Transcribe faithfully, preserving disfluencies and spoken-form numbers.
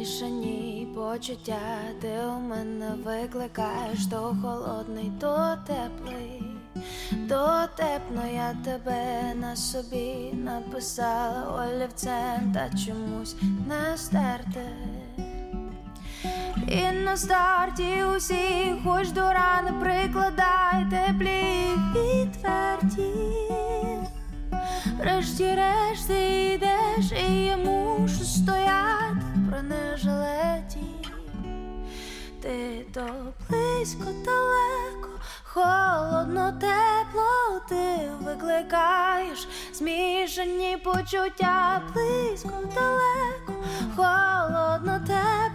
Змішані почуття, ти у мене викликаєш то холодний, то теплий. Дотепно я тебе на собі написала олівцем, та чомусь не стерти. І на старті усі, хоч до рани прикладай, теплі відверті. Врешті-решт ти йдеш, і я мушу стояти в бронежилеті. Ти то близько, далеко, холодно, тепло, ти викликаєш змішані почуття. Близько, далеко, холодно, тепло,